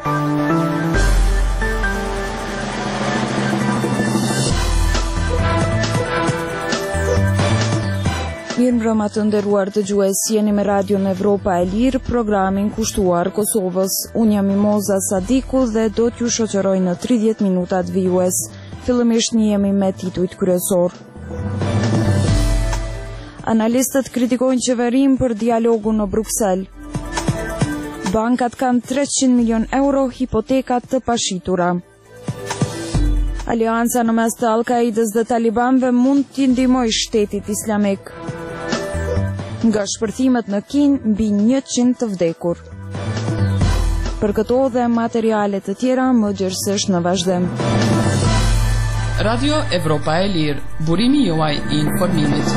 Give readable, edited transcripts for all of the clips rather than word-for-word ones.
Mirëmbrëma të nderuar dëgjues, jeni me Radion Evropa e Lirë, programin kushtuar Kosovës. Unë jam Mimoza Sadiku dhe do t'ju shoqëroj në 30 minutat vijues. Fillimisht njihemi me titujt kryesor. Analistët kritikojnë qeverinë për dialogun në Bruksel. Bankat kanë 300 milion euro hipotekat të pashitura. Alianca në mes të Al-Qaidës dhe Talibanëve mund t'i ndihmojë shtetit islamik. Nga shpërthimet në Kinë mbi 100 të vdekur. Për këto dhe materiale të tjera më gjithsesi në vazhdim. Radio Evropa e Lirë, burimi juaj i informimit.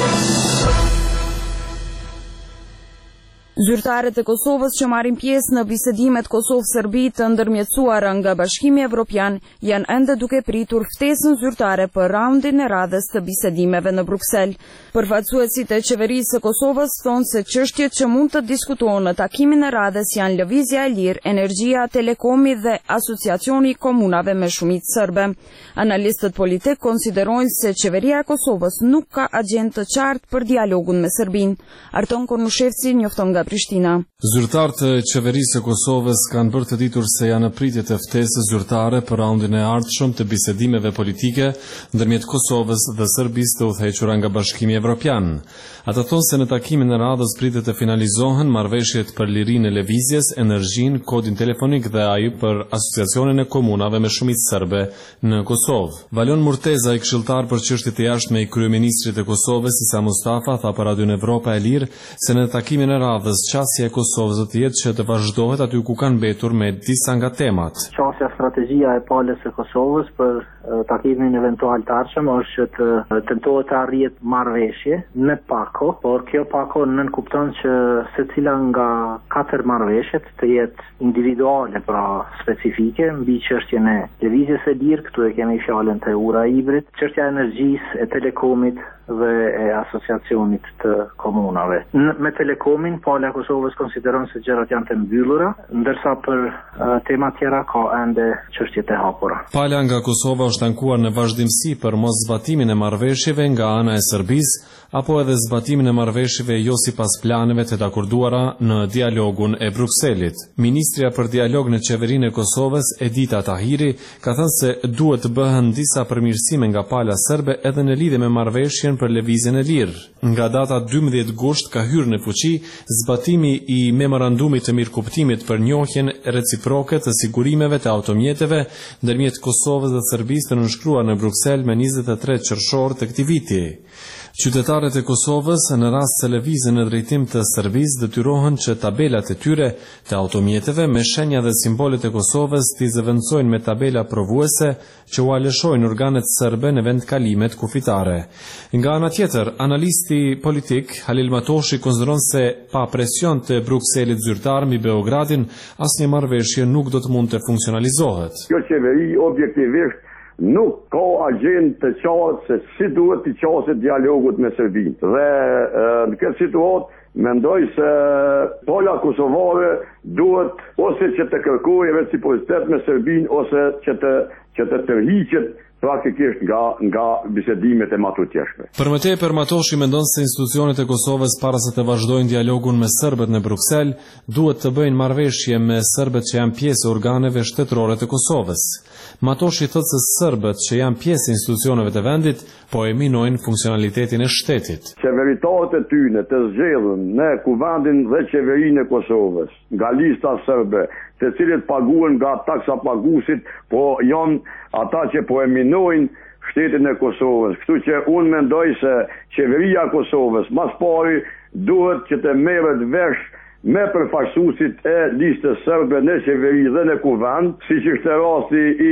Zyrtarët e Kosovës që marrin pjesë në bisedimet Kosovë-Serbi të ndërmjetësuara nga Bashkimi Evropian janë ende duke pritur ftesën zyrtare për raundin e radhës të bisedimeve në Bruksel. Përfaqësuesit e qeverisë së Kosovës thonë se çështjet që mund të diskutohen në takimin e radhës janë lëvizja e lirë, energjia, telekomi dhe asociacioni i komunave me shumicë serbe. Analistët politik konsiderojnë se qeveria e Kosovës nuk ka agjendë të qartë për dialogun me Serbinë. Arton Kornushevci njofton nga Prishtina. Zyrtarët e qeverisë së Kosovës kanë bërë të ditur se janë në pritje të ftesës zyrtare për raundin e ardhshëm të bisedimeve politike ndërmjet Kosovës dhe Serbisë të udhëhequra nga Bashkimi Evropian. Ata thonë se në takimin e radhës pritet të finalizohen marrëveshjet për lirinë e lëvizjes, energjinë, kodin telefonik dhe ai për asociacionin e komunave me shumicë serbe në Kosovë. Valon Murteza, i këshilltar për çështjet e jashtme i kryeministrit të Kosovës Isa Mustafa, tha për Radion Evropa e Lirë se në takimin e radhës qasja e Kosovës do të jetë që të vazhdohet aty ku kanë mbetur me disa nga temat. Qasja strategjia e palës së Kosovës për takimin eventual të ardhshëm është që të tentohet të arrihet marrëveshje në pako, por kjo pako nënkupton që secila nga 4 marrëveshjet të jetë individuale, pra specifike, mbi çështjen e lëvizjes së lirë, këtu e kemi fjalën të ura hibrid, çështja e energjisë, e telekomit dhe e asociacionit të komunave. Me telekomin, pala e Kosovës konsideron se gjërat janë të mbyllura, ndërsa për tema tjera ka ende çështjet e hapura. Pala nga Kosova është ankuar në vazhdimsi për mos zbatimin e marrëveshjeve nga ana e Serbisë, apo edhe zbatimin e marrëveshjeve jo sipas planeve të dakorduara në dialogun e Brukselit. Ministrja për dialog në qeverinë e Kosovës, Edita Tahiri, ka thënë se duhet të bëhen disa përmirësime nga pala serbe edhe në lidhje me marrëveshjen për lëvizjen e lirë. Nga data 12 gusht ka hyrë në fuqi zbatimi i memorandumit të mirëkuptimit për njohjen reciproke të sigurimeve të automjeteve ndërmjet Kosovës dhe Serbisë të nënshkruar në Bruksel me 23 qershor të këtij viti. Qytetarët e Kosovës në rast se lëvizën në drejtim të Serbisë detyrohen që tabelat e tyre të automjeteve me shenja dhe simbolet e Kosovës t'i zëvendësojnë me tabela provuese që u alëshojnë organet serbe në vend kalimet kufitare. Nga ana tjetër, analisti politik Halil Matoshi konsideron se pa presion të Brukselit zyrtar mbi Beogradin, asnjë marrëveshje nuk do të mund të funksionalizohet. Kjo qeveri objektivisht nuk ka agjendë të qartë se si duhet të qaset dialogut me Serbinë. Dhe në këtë situatë mendoj se pola kosovare duhet ose që të kërkojë reciprocitet me Serbinë ose që të tërhiqet praktikisht nga bisedimet e matutjeshme. Për më tepër, Matoshi mendon se institucionet e Kosovës para se të vazhdojnë dialogun me serbët në Bruksel, duhet të bëjnë marrëveshje me serbët që janë pjesë organeve shtetërore të Kosovës. Matoshi thotë se serbët që janë pjesë institucioneve të vendit po e minojnë funksionalitetin e shtetit. Qeveritarët e tyre të zgjedhën në kuvendin dhe qeverinë e Kosovës nga lista serbe, të cilët paguhen nga taksa paguesit, po janë ata që po e minojnë shtetin e Kosovës. Kështu që unë mendoj se qeveria e Kosovës mas pari duhet që të merret vesh me përfaqësuesit e listës serbe në qeveri dhe në kuvend, siç ishte rasti i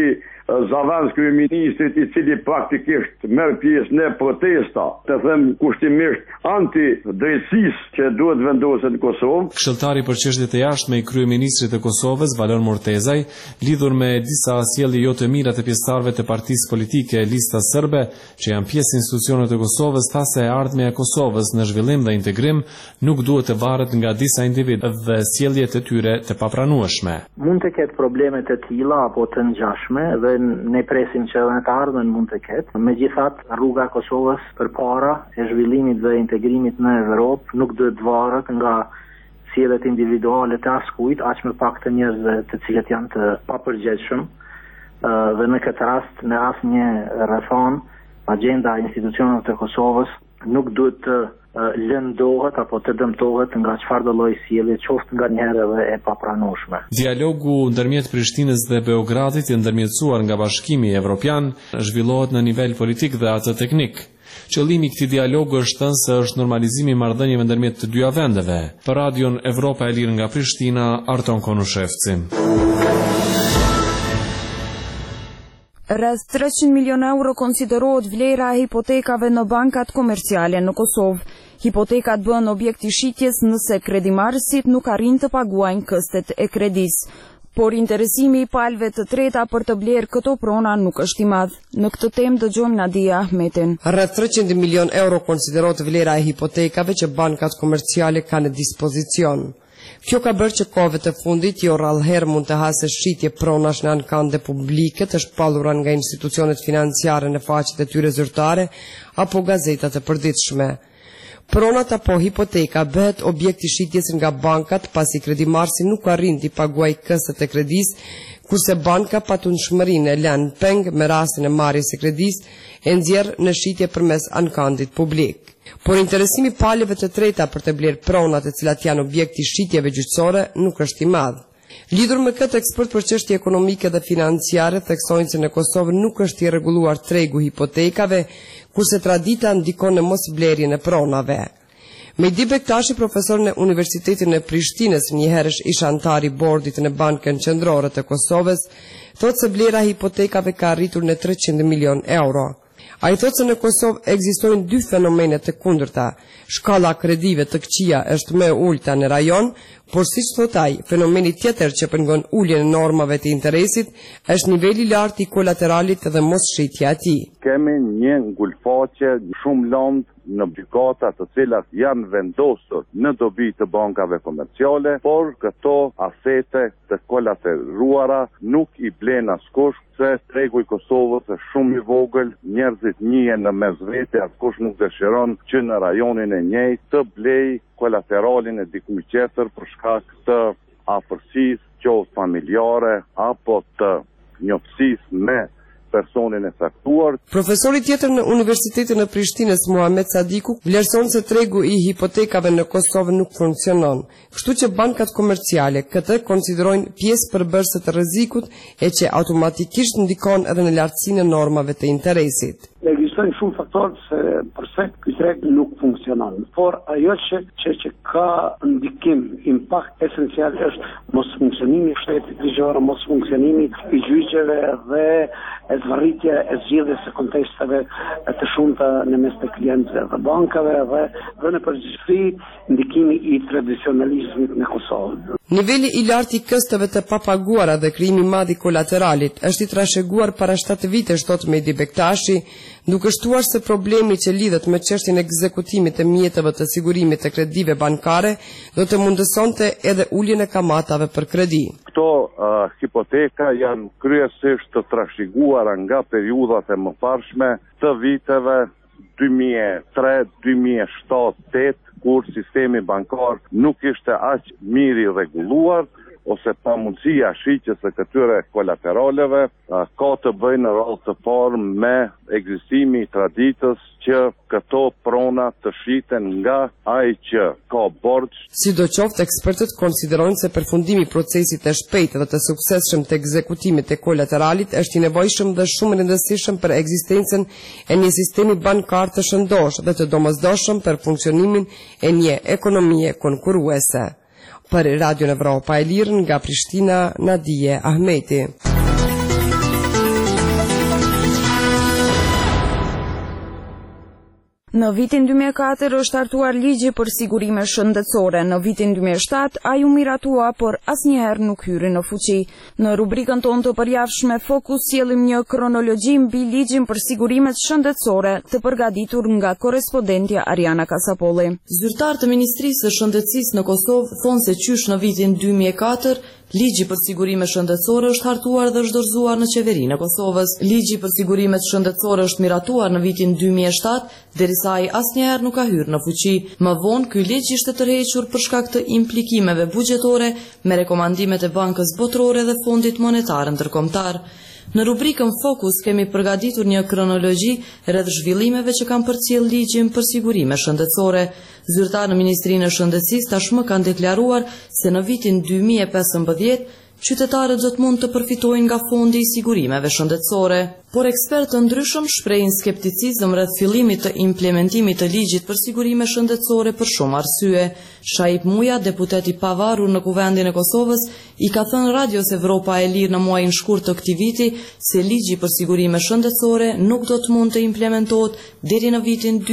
Zavens kryeministrit i cili praktikisht merr pjesë në protesta, të them kushtimisht anti-drejtësisë që duhet vendoset në Kosovë. Këshilltari për çështjet e jashtme i kryeministrit të Kosovës, Valon Mortezaj, lidhur me disa sjellje jo të mira të pjesëtarëve të partisë politike Lista Serbe, që janë pjesë institucionet të Kosovës, tha se e ardhmja e Kosovës në zhvillim dhe integrim nuk duhet të varet nga disa individë dhe sjelljet e tyre të papranueshme. Mund të ketë probleme të tilla apo të ngjashme dhe ne presim që edhe në të ardhmen mund të ketë. Megjithatë, rruga e Kosovës përpara e zhvillimit dhe integrimit në Evropë nuk duhet të varet nga sjelljet individuale të askujt, aq më pak të njerëzve të cilët janë të papërgjegjshëm. Dhe në këtë rast, në asnjë rrethon, agenda e institucioneve të Kosovës nuk duhet të lëndohet apo të dëmtohet nga çfarëdo lloj sjellje, qoftë nganjëherë edhe e papranueshme. Dialogu ndërmjet Prishtinës dhe Beogradit i ndërmjetësuar nga Bashkimi Evropian zhvillohet në nivel politik dhe atë teknik. Qëllimi i këtij dialogu është se është normalizimi i marrëdhënieve ndërmjet të dyja vendeve. Për Radion Evropa e Lirë nga Prishtina, Arton Konushevci. Rreth 300 milion euro konsiderohet vlera e hipotekave në bankat komerciale në Kosovë. Hipotekat bëhen objekt i shitjes nëse kredimarrësit nuk arrin të paguajnë këstet e kredisë. Por interesimi i palëve të treta për të blerë këto prona nuk është i madh. Në këtë temë dëgjojmë Nadia Ahmetin. Rreth 300 milion euro konsiderohet vlera e hipotekave që bankat komerciale kanë në dispozicion. Kjo ka bërë që kohëve të fundit jo rrallëherë mund të hasë shitje pronash në ankande publike të shpallura nga institucionet financiare në faqet e tyre zyrtare apo gazetat e përditshme. Pronat apo hipoteka bëhet objekt i shitjes nga bankat pasi kredimarrësi nuk arrin të paguajë këstet e kredisë, kurse banka patundshmërinë e lën peng me rastin e marrjes së kredisë e nxjerr në shitje përmes ankandit publik. Por interesimi i palëve të treta për të blerë pronat e cilat janë objekt i shitjeve gjyqësore nuk është i madh. Lidhur me këtë, ekspert për çështje ekonomike dhe financiare theksojnë se në Kosovë nuk është i rregulluar tregu hipotekave, kurse tradita ndikon në mosblerjen e pronave. Mehdi Bektashi, profesor në Universitetin e Prishtinës, njëherësh ish antar i bordit në Bankën Qendrore të Kosovës, thotë se vlera e hipotekave ka arritur në 300 milion euro. Ai thotë se në Kosovë ekzistojnë dy fenomene të kundërta. Shkalla kredive të këqija është më e ulta në rajon, por siç thot ai, fenomeni tjetër që pengon uljen e normave të interesit është niveli i lartë i kolateralit dhe mosshitja e tij. Kemi një ngulfaqe shumë lëndë në gjykata të cilat janë vendosur në dobi të bankave komerciale, por këto asete të kolateruara nuk i blen askush, se tregu i Kosovës është shumë i vogël, njerëzit njihen në mesvete, askush nuk dëshiron që në rajonin e njëjtë të blej kolateralin e dikujt tjetër për shkak të afërsisë, qoftë familjare apo të njoftësisë me personin e saktuar. Profesori tjetër në Universitetin e Prishtinës, Muhamet Sadiku, vlerëson se tregu i hipotekave në Kosovë nuk funksionon, kështu që bankat komerciale këtë konsiderojnë pjesë përbërëse të rrezikut e që automatikisht ndikon edhe në lartësinë e normave të interesit. Ekzistojnë shumë faktorë se përse ky treg nuk funksionon, por ajo që ka ndikim, impakt esencial është mos funksionimi i shtetit ligjor, mos funksionimi i gjyqeve dhe zvarritja e zgjedhjes së kontesteve të shumta në mes të klientëve dhe bankave dhe në përgjithësi ndikimi i tradicionalizmit në Kosovë. Niveli i lartë i kësteve të papaguara dhe krijimi i madh i kolateralit është i trashëguar para 7 vitesh, thot Mehdi Bektashi, duke shtuar se problemi që lidhet me çështjen e ekzekutimit të mjeteve të sigurimit të kredive bankare do të mundësonte edhe uljen e kamatave për kredi. Këto hipoteka janë kryesisht të trashëguara nga periudhat e mëparshme të viteve 2003, 2007, 2008, kur sistemi bankar nuk ishte aq mirë i rregulluar ose pa mundësia shitjes së këtyre kolateraleve, ka të bëjnë në rol të parë me ekzistimi i traditës që këto prona të shiten nga ai që ka borxh. Sidoqoftë, ekspertët konsiderojnë se përfundimi i procesit të shpejtë dhe të suksesshëm të ekzekutimit të kolateralit është i nevojshëm dhe shumë rëndësishëm për ekzistencën e një sistemi bankar të shëndosh dhe të domosdoshëm për funksionimin e një ekonomie konkurruese. Për Radion Evropa e Lirë nga Prishtina, Nadia Ahmeti. Në vitin 2004 është hartuar ligji për sigurime shëndetësore. Në vitin 2007 ai u miratua, por asnjëherë nuk hyri në fuqi. Në rubrikën tonë të përjavshme Fokus sjellim një kronologji mbi ligjin për sigurimet shëndetësore të përgatitur nga korrespondentja Ariana Kasapolli. Zyrtarët e Ministrisë së Shëndetësisë në Kosovë thonë se qysh në vitin 2004 ligji për sigurime shëndetësore është hartuar dhe është dorëzuar në qeverinë e Kosovës. Ligji për sigurimet shëndetësore është miratuar në vitin 2007, derisa ai asnjëherë nuk ka hyrë në fuqi. Më vonë, ky ligj ishte tërhequr për shkak të implikimeve buxhetore me rekomandimet e Bankës Botërore dhe Fondit Monetar Ndërkombëtar. Në rubrikën Fokus kemi përgatitur një kronologji rreth zhvillimeve që kanë përcjell ligjin për sigurime shëndetësore. Zyrtarë në Ministrinë e Shëndetësisë tashmë kanë deklaruar se në vitin 2015 qytetarët do të mund të përfitojnë nga Fondi i Sigurimeve Shëndetësore. Por ekspertë ndryshëm shprehin skepticizëm rreth fillimit të implementimit të ligjit për sigurime shëndetësore për shumë arsye. Shaip Muja, deputet i pavarur në Kuvendin e Kosovës, i ka thënë Radios Evropa e Lirë në muajin shkurt të këtij viti se ligji për sigurime shëndetësore nuk do të mund të implementohet deri në vitin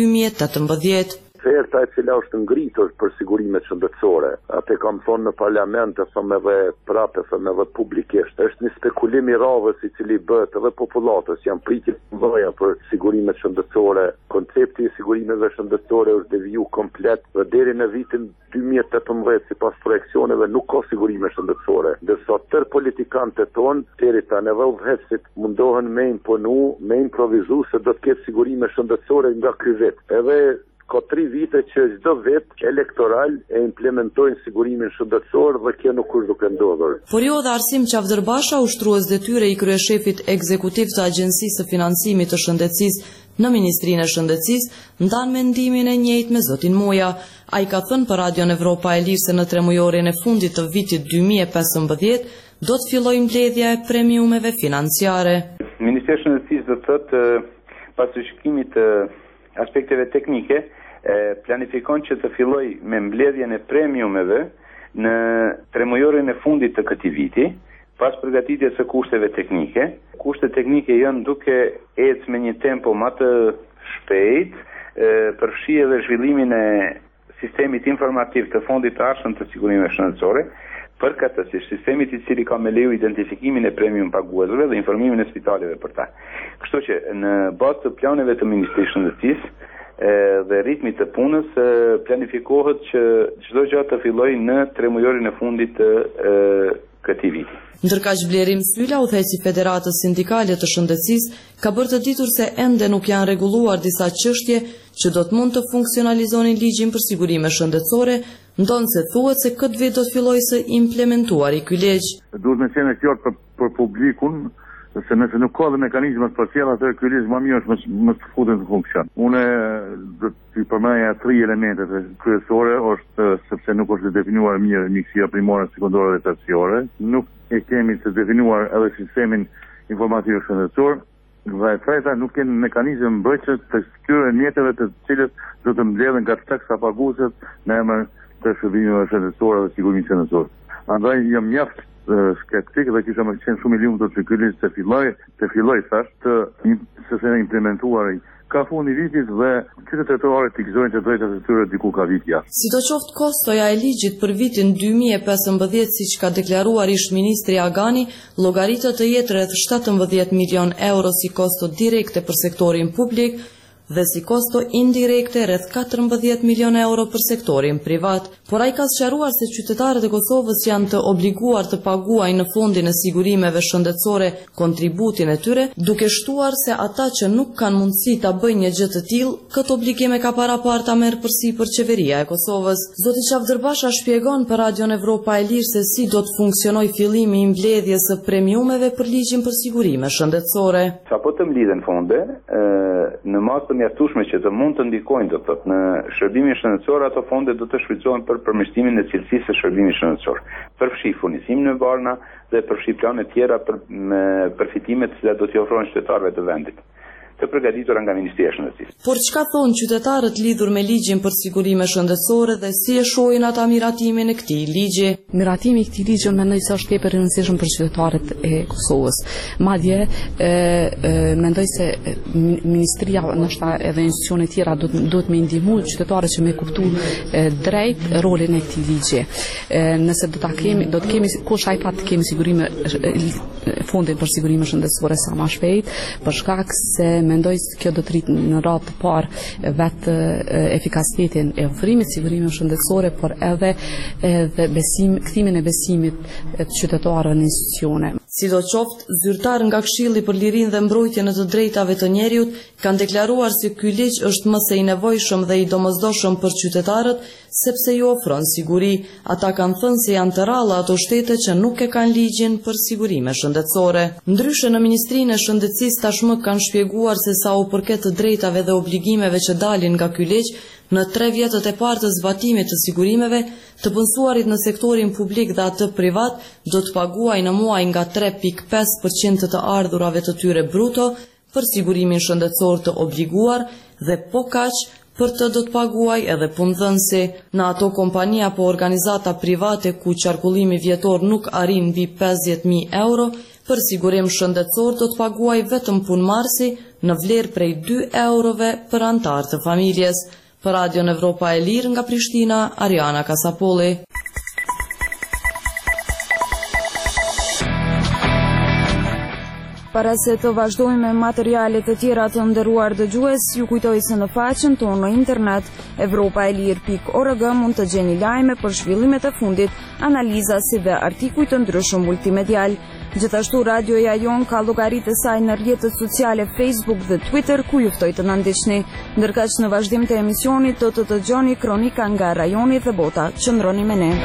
2018. Oferta e cila është ngritur për sigurimet shëndetësore, atë kam thonë në parlament, e thëmë edhe prapë, thëmë edhe publikisht, është një spekulim i radhës i cili bëhet edhe popullatës, janë pritje mëdha për sigurimet shëndetësore. Koncepti i sigurimeve shëndetësore është deviju komplet dhe deri në vitin 2018, sipas projeksioneve, nuk ka sigurime shëndetësore. Ndërsa tërë politikanët tonë, deri tani edhe udhëheqësit mundohen me imponu, me improvizu se do të ketë sigurime shëndetësore nga ky vit. Edhe ka 3 vite që çdo vit elektoral e implementojnë sigurimin shëndetësor dhe kjo nuk është duke ndodhur. Por jo dhe Arsim Qavdërbasha, ushtrues detyre i kryeshefit ekzekutiv të Agjencisë së Financimit të Shëndetësisë në Ministrinë e Shëndetësisë, ndan mendimin e njëjtë me zotin Moja. Ai ka thënë për Radion Evropa e Lirë se në tremujorin e fundit të vitit 2015 do të fillojë mbledhja e premiumeve financiare. Ministri i Shëndetësisë do të thotë pas shikimit të aspekteve teknike planifikon që të filloj me mbledhjen e premiumeve në tremujorin e fundit të këtij viti, pas përgatitjes së kushteve teknike. Kushtet teknike janë duke ecë me një tempo më të shpejt, përfshi edhe zhvillimin e sistemit informativ të Fondit të Arshëm të Sigurimeve Shëndetësore, përkatësisht sistemit i cili ka me leju identifikimin e premium paguesve dhe informimin e spitaleve për ta. Kështu që në bazë të planeve të Ministrisë së Shëndetësisë dhe ritmit të punës planifikohet që çdo gjë të fillojë në tremujorin e fundit të këtij viti. Ndërkaq Blerim Syla, udhëheqësi i Federatës Sindikale të Shëndetësisë, ka bërë të ditur se ende nuk janë rregulluar disa çështje që do të mund të funksionalizonin ligjin për sigurime shëndetësore, ndonse thuhet se këtë vit do të fillojë së implementuari ky ligj. Duhet me qenë qartë për publikun, se nëse nuk ka dhe mekanizmat për sjellje atë ky ligj më mirë është më të futen në funksion. Unë do të përmendja 3 elementet kryesore, është sepse nuk është definuar mirë mjekësia primare, sekondare dhe terciare. Nuk e kemi të definuar edhe sistemin informativ shëndetësor. Dhe e treta, nuk kemi mekanizëm mbrojtës të këtyre mjeteve të cilët do të mbledhen nga taksa paguesit në emër të shërbimeve shëndetësore dhe sigurimit shëndetësor. Andaj jam mjaft skeptik dhe kisha më qenë shumë i lumtur që ky ligj të filloj thash të implementuar ka fundi vitit dhe qytetarët të gëzojnë të drejtat e tyre diku ka vit jashtë. Sidoqoftë kostoja e ligjit për vitin 2015, siç ka deklaruar ish ministri Agani, llogaritet të jetë rreth 17 milion euro si kosto direkte për sektorin publik dhe si kosto indirekte rreth 14 milion euro për sektorin privat. Por ai ka sqaruar se qytetarët e Kosovës janë të obliguar të paguajnë në Fondin e Sigurimeve Shëndetësore kontributin e tyre, duke shtuar se ata që nuk kanë mundësi ta bëjnë një gjë të tillë, këtë obligim e ka paraparë ta merr përsipër qeveria e Kosovës. Zoti Qavdërbasha shpjegon për Radion Evropa e Lirë se si do të funksionojë fillimi i mbledhjes së premiumeve për ligjin për sigurime shëndetësore. Sapo të mblidhen fonde, në masë mjaftueshme që të mund të ndikojnë, do të thotë, në shërbimin shëndetësor, ato fonde do të shfrytëzohen për përmirësimin e cilësisë së shërbimit shëndetësor. Përfshi furnisimin e varna dhe përfshi plane tjera për përfitimet që do t'i ofrohen qytetarëve të vendit. të përgatitura nga Ministria e Shëndetësisë. Por çka thonë qytetarët lidhur me ligjin për sigurime shëndetësore dhe si e shohin ata miratimin e këtij ligji? Miratimi i këtij ligji mendoj se është tepër i rëndësishëm për qytetarët e Kosovës. Madje mendoj se ministria ndoshta edhe institucione tjera duhet me ndihmu qytetarët që me kuptu drejt rolin e këtij ligji. Nëse do të kemi kush ai pat kemi sigurime fondin për sigurime shëndetësore sa më shpejt, për shkak se mendoj se kjo do të rritë në radhë të parë vetë efikasitetin e ofrimit sigurimeve shëndetësore, por edhe kthimin e besimit të qytetarëve në institucione. Sidoqoftë, zyrtar nga Këshilli për Lirinë dhe Mbrojtjen e të Drejtave të Njerëzit kanë deklaruar se ky ligj është më se i nevojshëm dhe i domosdoshëm për qytetarët, sepse ju ofron siguri. Ata kanë thënë se janë të rralla ato shtete që nuk e kanë ligjin për sigurime shëndetësore. Ndryshe në Ministrinë e Shëndetësisë tashmë kanë shpjeguar se sa u përket të drejtave dhe obligimeve që dalin nga ky ligj, në 3 vjetët e parë të zbatimit të sigurimeve, të punësuarit në sektorin publik dhe atë privat do të paguaj në muaj nga 3.5% të ardhurave të tyre bruto për sigurimin shëndetësor të obliguar dhe po kaq për të do të paguaj edhe punëdhënësi. Në ato kompani apo organizata private ku qarkullimi vjetor nuk arrin mbi 50.000 euro, për sigurim shëndetësor do të paguaj vetëm punëmarrësi në vlerë prej 2 eurove për antar të familjes. Për Radion Evropa e Lirë nga Prishtina, Ariana Kasapolli. Para se të vazhdojmë me materialet e tjera të nderuar dëgjues, ju kujtoj se në faqen tonë në internet evropaelir.org mund të gjeni lajme për zhvillimet e fundit, analiza si dhe artikuj të ndryshëm multimedial. Gjithashtu radioja jon ka llogaritë e saj në rrjetet sociale Facebook dhe Twitter, ku ju ftoj të na ndiqni. Ndërkaq në vazhdim të emisionit do të dëgjoni kronika nga rajoni dhe bota. Qëndroni me ne.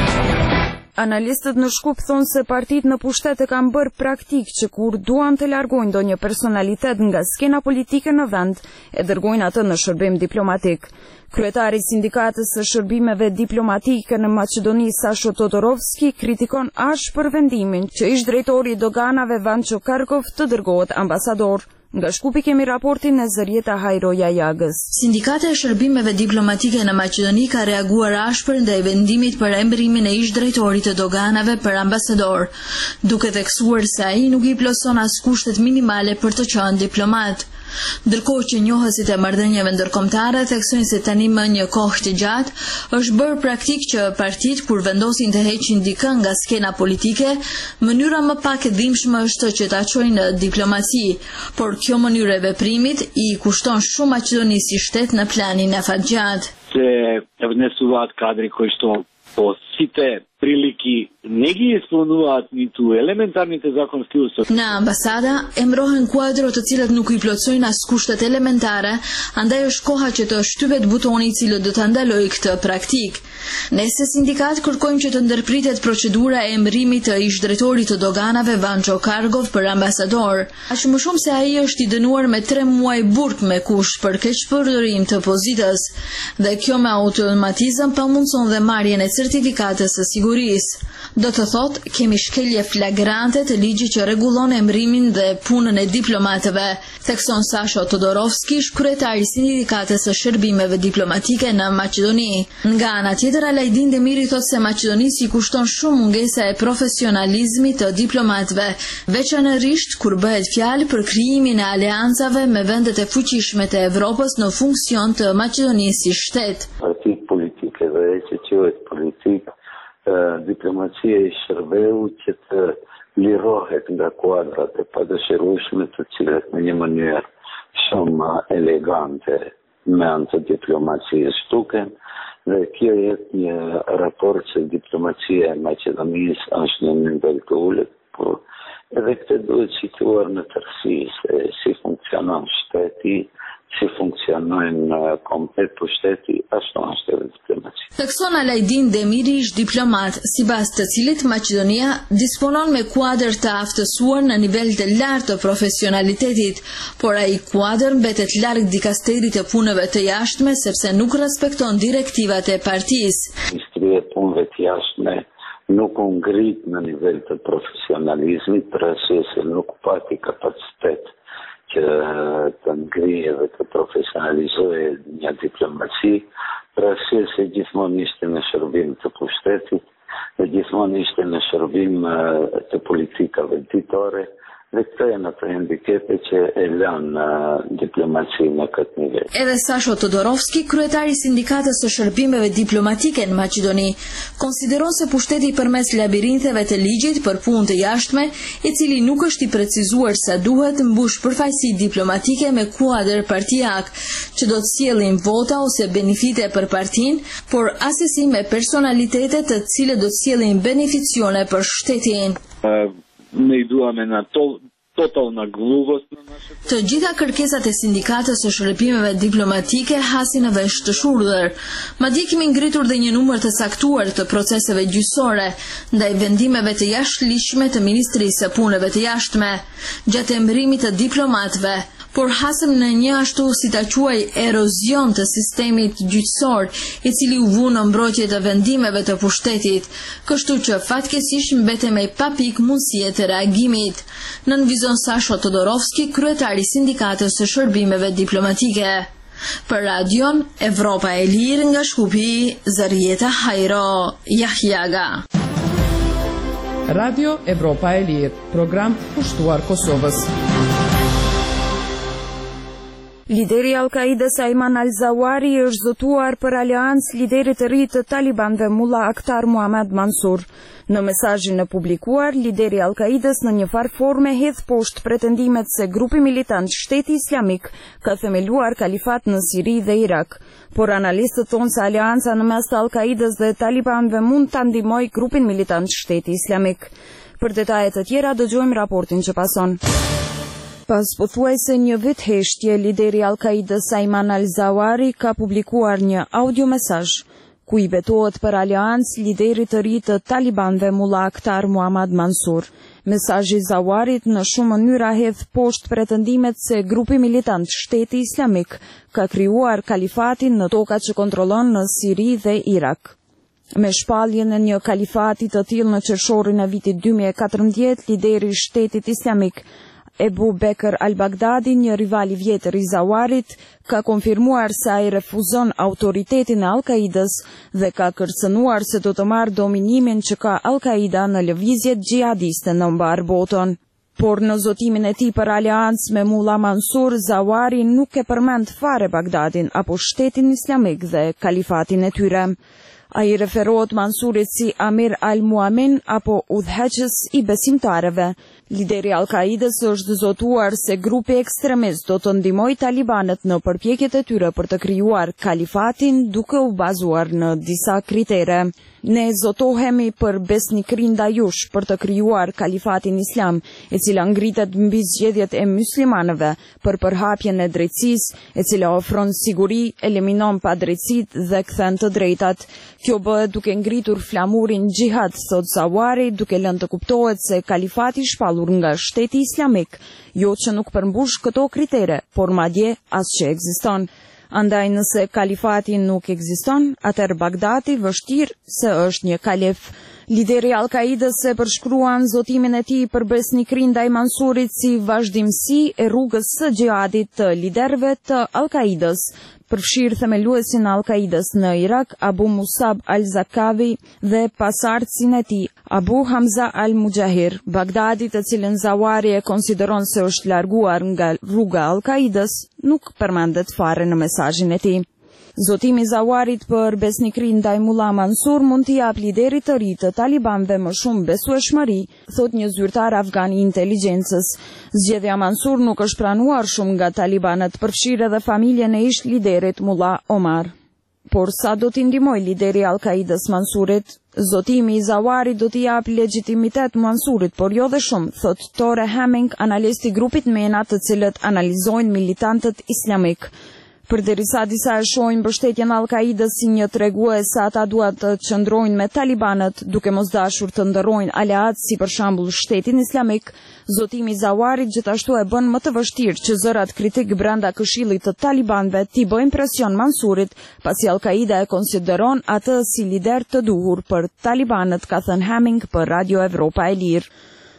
Analistët në Shkup thonë se partitë në pushtet e kanë bërë praktik që kur duan të largojnë ndonjë personalitet nga skena politike në vend, e dërgojnë atë në shërbim diplomatik. Kryetari i Sindikatës së Shërbimeve Diplomatike në Maqedoni, Sasho Todorovski, kritikon ashpër vendimin që ish-drejtori i doganave Vancho Kargov të dërgohet ambasador. Nga Shkupi kemi raportin e Zërieta Hajroja Jagës. Sindikata e Shërbimeve Diplomatike në Maqedoni ka reaguar ashpër ndaj vendimit për emërimin e ish-drejtorit të doganave për ambasador, duke theksuar se ai nuk i plotson as kushtet minimale për të qenë diplomat. Ndërkohë që njohësit e marrëdhënieve ndërkombëtare theksojnë se tani më një kohë të gjatë është bërë praktik që partitë kur vendosin të heqin dikë nga skena politike, mënyra më pak e dhimbshme është që ta çojnë në diplomaci, por kjo mënyrë e veprimit i kushton shumë Maqedonisë si shtet në planin afatgjat. Se внесуваат кадри кои што по сите прилики не ги исполнуваат ниту елементарните законски услови. Në ambasada emrohen kuadro të cilët nuk i plotësojnë as kushtet elementare, andaj është koha që të shtypet butoni i cili do ta ndalojë këtë praktik. Ne si sindikat kërkojmë që të ndërpritet procedura e emërimit të ish-drejtorit të doganave Vancho Kargov për ambasador, aq më shumë se ai është i dënuar me 3 muaj burg me kusht për keqpërdorim të pozitës, dhe kjo me automatizëm pamundson dhe marrjen e certifikatës së sigurisë. Do të thotë, kemi shkelje flagrante të ligjit që rregullon emërimin dhe punën e diplomatëve, thekson Sasho Todorovski, kryetari i Sindikatës së Shërbimeve Diplomatike në Maqedoni. Nga ana tjetër, Alajdin Demiri thotë se Maqedonisë i kushton shumë mungesa e profesionalizmit të diplomatëve, veçanërisht kur bëhet fjalë për krijimin e aleancave me vendet e fuqishme të Evropës në funksion të Maqedonisë si shtet. Partit politike dhe që quhet politik, diplomacia i shërbeu që të lirohet nga kuadrat e padëshirueshme të cilat në një mënyrë shumë elegante me anë të diplomacisë shtuken, dhe kjo jetë një raport që diplomacia e Maqedonisë është në nivel të ulët, por edhe këtë duhet situar në tërësi se si funksionon shteti, si funksionojnë komplet pushteti, ashtu është edhe diplomacia. Thekson Alajdin Demiri, ish diplomat, sipas të cilit Maqedonia disponon me kuadër të aftësuar në nivel të lartë të profesionalitetit, por ai kuadër mbetet larg dikasterit të punëve të jashtme sepse nuk respekton direktivat e partisë. Ministria e punëve të jashtme nuk u ngrit në nivel të profesionalizmit, për arsye se nuk pati kapacitet që të ngrihe dhe të profesionalizohe një diplomaci, për arsye se gjithmonë ishte në shërbim të pushtetit dhe gjithmonë ishte në shërbim të politikave ditore, dhe këto janë ato handikepe që e lanë diplomacinë në këtë nivel. Edhe Sasho Todorovski, kryetari i sindikatës së shërbimeve diplomatike në Maqedoni, konsideron se pushteti përmes labirinteve të ligjit për punë të jashtme, i cili nuk është i precizuar sa duhet, mbush përfaqësi diplomatike me kuadër partijak, që do të sjellin vota ose benefite për partinë, por asesi me personalitete të cilët do të sjellin beneficione për shtetin. Ne i duame na total na gluvës. Të gjitha kërkesat e sindikatës së shërbimeve diplomatike hasin në vesh të shurdhër. Madje kemi ngritur dhe një numër të saktuar të proceseve gjyqësore ndaj vendimeve të jashtëligjshme të Ministrisë së Punëve të Jashtme gjatë emërimit të diplomatëve, por hasëm në një ashtu si ta quaj erozion të sistemit gjyqësor, i cili u vu në mbrojtje të vendimeve të pushtetit, kështu që fatkeqësisht mbetem me pa pikë mundësie të reagimit. Nënvizon Sasho Todorovski, kryetari i sindikatës së shërbimeve diplomatike. Për radion Evropa e Lirë nga Shkupi, Zarieta Hajro, Jahjaga. Radio Evropa e Lirë, program pushtuar Kosovës. Lideri Al-Qaidës Ayman al-Zawahiri është zotuar për aleancë liderit të ri të talibanëve Mullah Akhtar Muhammad Mansur. Në mesazhin e publikuar, lideri Al-Qaidës në një farë forme hedh poshtë pretendimet se grupi militant Shteti Islamik ka themeluar kalifat në Siri dhe Irak. Por analistët thonë se aleanca në mes të Al-Qaidës dhe talibanëve mund ta ndihmojë grupin militant Shteti Islamik. Për detajet të tjera dëgjojmë raportin që pason. Pas pothuajse një vit heshtje, lideri Al-Qaidës Ayman al-Zawahiri ka publikuar një audio mesazh ku i betohet për aleancë liderit të ri të talibanëve Mullah Akhtar Muhammad Mansur. Mesazhi i Zawahirit në shumë mënyra hedh poshtë pretendimet se grupi militant Shteti Islamik ka krijuar kalifatin në tokat që kontrollon në Siri dhe Irak. Me shpalljen e një kalifati të tillë në qershorin e vitit 2014, lideri i Shtetit Islamik Ebu Bekr al-Baghdadi, një rival i vjetër i Zawahirit, ka konfirmuar se ai refuzon autoritetin e Al-Qaidës dhe ka kërcënuar se do të marrë dominimin që ka Al-Qaida në lëvizjet xhihadiste në mbar botën. Por në zotimin e tij për aleancë me Mullah Mansur, Zawahiri nuk e përmend fare Bagdadin apo Shtetin Islamik dhe kalifatin e tyre. Ai referohet Mansurit si Amir al-Muamin apo udhëheqës i besimtarëve. Lideri Al-Qaidës është zotuar se grupi ekstremist do të ndihmojë talibanët në përpjekjet e tyre për të krijuar kalifatin duke u bazuar në disa kritere. Ne zotohemi për besnikrin ndaj jush për të krijuar kalifatin islam, e cila ngritet mbi zgjedhjet e muslimanëve, për përhapjen e drejtësisë, e cila ofron siguri, eliminon padrejtësitë dhe kthen të drejtat. Kjo bëhet duke ngritur flamurin xhihad, thot Zawahiri, duke lënë të kuptohet se kalifati shpallur nga Shteti Islamik, jo që nuk përmbush këto kritere, por madje as që ekziston. Andaj nëse kalifati nuk ekziston, atëherë Bagdadi vështirë se është një kalif. Lideri Al-Qaidës e përshkruan zotimin e tij për besnikrin ndaj Mansurit si vazhdimsi e rrugës së xhihadit të liderëve të Al-Qaidës. Përfshirë themeluesin Al-Qaidës në Irak, Abu Musab al-Zakavi dhe pasardhësin e tij, Abu Hamza al-Mujahir. Bagdadi, të cilën Zawahiri e konsideron se është larguar nga rruga Al-Qaidës, nuk përmendet fare në mesazhin e tij. Zotimi i Zawahirit për besnikrin ndaj Mullah Mansur mund t'i jap liderit të ri të talibanëve më shumë besueshmëri, thot një zyrtar afgan i inteligjencës. Zgjedhja Mansur nuk është pranuar shumë nga talibanët, përfshirë edhe familjen e ish liderit Mullah Omar. Por sa do t'i ndihmojë lideri Al-Qaidës Mansurit, zotimi i Zawahirit do t'i jap legjitimitet Mansurit, por jo dhe shumë, thot Tore Hemming, analist i grupit MENA, të cilët analizojnë militantët islamik. Përderisa disa e shohin mbështetjen Al-Qaidës si një tregues se ata duan të qëndrojnë me talibanët, duke mos dashur të ndërrojnë aleat si për shembull Shtetin Islamik, zotimi i Zawahirit gjithashtu e bën më të vështirë që zërat kritik brenda këshillit të talibanëve t'i bëjnë presion Mansurit, pasi Al-Qaida e konsideron atë si lider të duhur për talibanët, ka thënë Hemming për Radio Evropa e Lirë.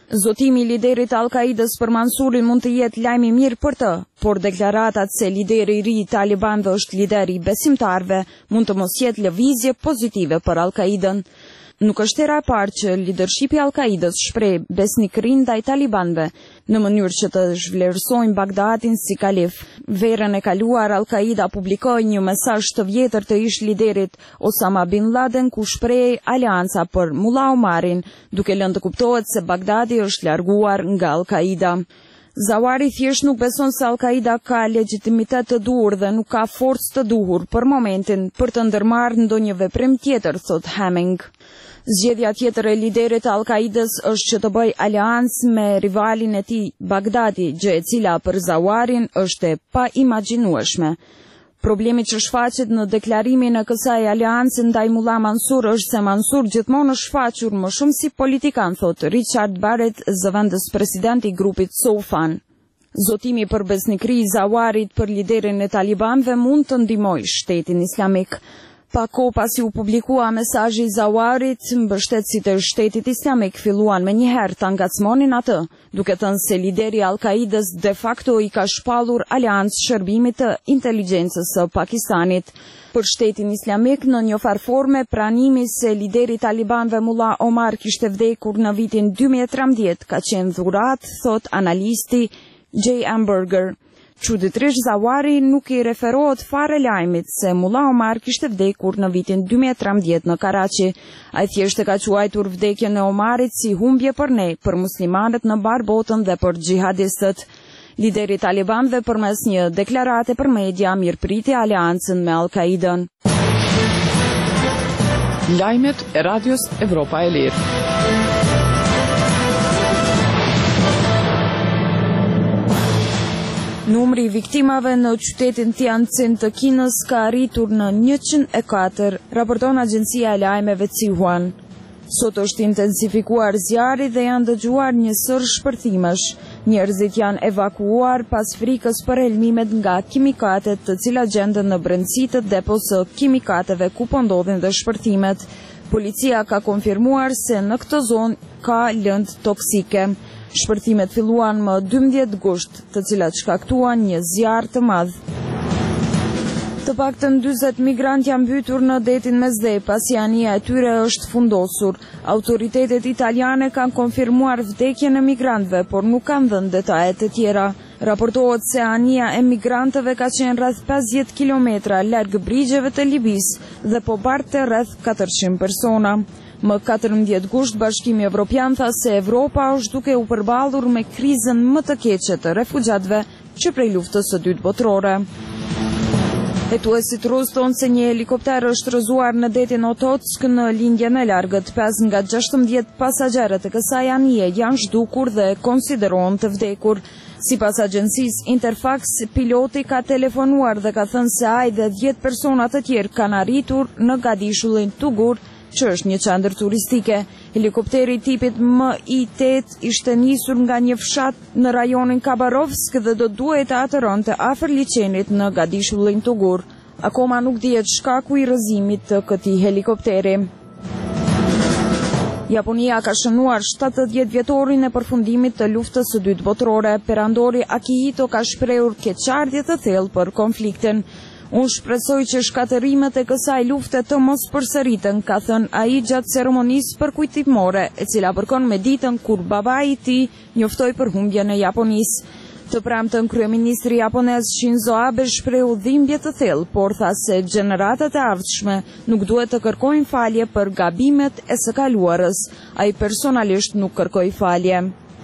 Zotimi i liderit Al-Qaidës për Mansurin mund të jetë lajm i mirë për të, por deklaratat se lideri i ri i Talibanëve është lideri i besimtarëve mund të mos jetë lëvizje pozitive për Al-Qaidën. Nuk është hera e parë që lidershipi i Al-Qaidës shpreh besnikërinë ndaj talibanëve në mënyrë që të zhvlerësojnë Bagdadin si kalif. Verën e kaluar Al-Qaida publikoi një mesazh të vjetër të ish liderit Osama bin Laden ku shprehej aleanca për Mullah Omarin, duke lënë të kuptohet se Bagdadi është larguar nga Al-Qaida. Zawari thjesht nuk beson se Al-Qaida ka legjitimitet të duhur dhe nuk ka forcë të duhur për momentin për të ndërmarrë ndonjë veprim tjetër, thot Hemming. Zgjedhja tjetër e liderit Al-Qaidës është që të bëj aleancë me rivalin e tij Bagdadi, gjë e cila për Zawarin është e paimagjinueshme. Problemi që shfaqet në deklarimin e kësaj aleance ndaj Mullah Mansur është se Mansur gjithmonë është shfaqur më shumë si politikan, thot Richard Barrett, zëvendës president i grupit Soufan. Zotimi për besnikëri i Zawarit për liderin e talibanëve mund të ndihmojë shtetin islamik. Pa kohë pasi u publikua mesazhi i Zawarit, mbështetësit e shtetit islamik filluan menjëherë të ngacmonin atë, duke thënë se lideri i Al-Qaidës de facto i ka shpallur aleancë shërbimit të inteligjencës së Pakistanit. Për shtetin islamik në një farë forme pranimi se lideri i talibanëve Mullah Omar kishte vdekur në vitin 2013 ka qenë dhurat, thot analisti J. Amberger. Çuditërisht Zawari nuk i referohet fare lajmit se Mullah Omar kishte vdekur në vitin 2013 në Karachi. Ai thjesht e ka quajtur vdekjen e Omarit si humbje për ne, për muslimanët në barë botën dhe për xhihadistët. Lideri i talibanëve përmes një deklarate për media mirëpriti aleancën me Al-Qaidën. Lajmet e Radios Evropa e Lirë. Numri i viktimave në qytetin Tianjin të Kinës ka arritur në 104, raporton agjencia e lajmeve Xinhua. Sot është intensifikuar zjarri dhe janë dëgjuar një sër shpërthimesh. Njerëzit janë evakuuar pas frikës për helmimet nga kimikatet të cilat gjenden në brendësi të depos së kimikateve ku po ndodhin dhe shpërthimet. Policia ka konfirmuar se në këtë zonë ka lëndë toksike. Shpërthimet filluan më 12 gusht, të cilat shkaktuan një zjarr të madh. Të paktën 40 migrantë janë mbytur në detin Mesdhe, pasi anija e tyre është fundosur. Autoritetet italiane kanë konfirmuar vdekjen e migrantëve, por nuk kanë dhënë detaje të tjera. Raportohet se anija e migrantëve ka qenë rreth 50 kilometra larg brigjeve të Libisë dhe po barte rreth 400 persona. Më 14 gusht Bashkimi Evropian tha se Evropa është duke u përballur me krizën më të keqe të refugjatëve që prej luftës së dytë botërore. Hetuesit rusë thonë se një helikopter është rrëzuar në detin Ototsk në lindjen e largët. 5 nga 16 pasagerët e kësaj anije janë zhdukur dhe konsiderohen të vdekur. Sipas agjencisë Interfax, piloti ka telefonuar dhe ka thënë se ai dhe 10 persona të tjerë kanë arritur në gadishullin Tugur, që është një qendër turistike. Helikopteri tipit Mi-8 ishte nisur nga një fshat në rajonin Khabarovsk dhe do duhej të atërronte afër liçenit në gadishullin Tugur. Akoma nuk dihet shkaku i rrëzimit të këtij helikopteri. Japonia ka shënuar 70 vjetorin e përfundimit të luftës së dytë botërore. Perandori Akihito ka shprehur keqardhje të thellë për konfliktin. Unë shpresoj që shkatërimet e kësaj lufte të mos përsëriten, ka thënë ai gjatë ceremonisë përkujtimore, e cila përkon me ditën kur babai i tij njoftoi për humbjen e Japonisë. Të premtën kryeministri japonez Shinzo Abe shprehu dhimbje të thellë, por tha se gjeneratat e ardhshme nuk duhet të kërkojnë falje për gabimet e së kaluarës. Ai personalisht nuk kërkoi falje.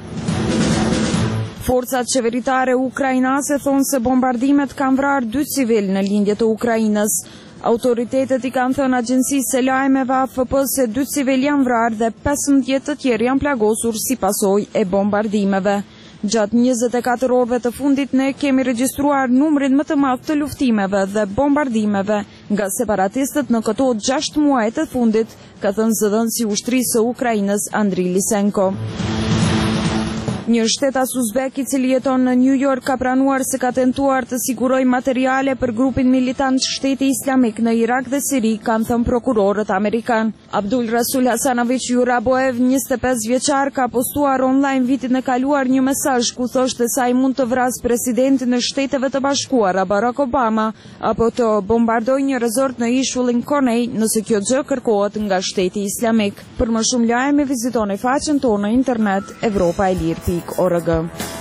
Forcat qeveritare ukrainase thonë se bombardimet kanë vrarë 2 civil në lindje të Ukrainës. Autoritetet i kanë thënë agjencisë së lajmeve AFP se 2 civil janë vrarë dhe 15 të tjerë janë plagosur si pasojë e bombardimeve. Gjatë 24 orëve të fundit ne kemi regjistruar numrin më të madh të luftimeve dhe bombardimeve nga separatistët në këto 6 muaj të fundit, ka thënë zëdhënësi i ushtrisë së Ukrainës Andriy Lisenko. Një shtetas uzbek I cili jeton në New York ka pranuar se ka tentuar të sigurojë materiale për grupin militant Shteti Islamik në Irak dhe Siri, kanë thënë prokurorët amerikan. Abdul Rasul Hasanovic Juraboev, 25 vjeçar, ka postuar online vitin e kaluar një mesazh ku thoshte se ai mund të vrasë presidentin e Shteteve të Bashkuara Barack Obama apo të bombardojë një rezort në ishullin Konei nëse kjo gjë kërkohet nga Shteti Islamik. Për më shumë lajme vizitoni faqen tonë në internet evropaelir.org.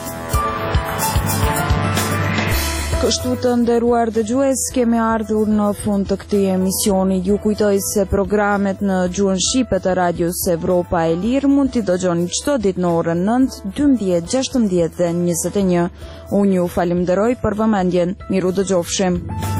Kështu të nderuar dëgjues, kemi ardhur në fund të këtij emisioni. Ju kujtoj se programet në gjuhën shqipe të radios Evropa e Lirë mund t'i dëgjoni çdo ditë në orën 9, 12, 16 dhe 21. Unë ju falenderoj për vëmendjen. Miru dëgjofshim.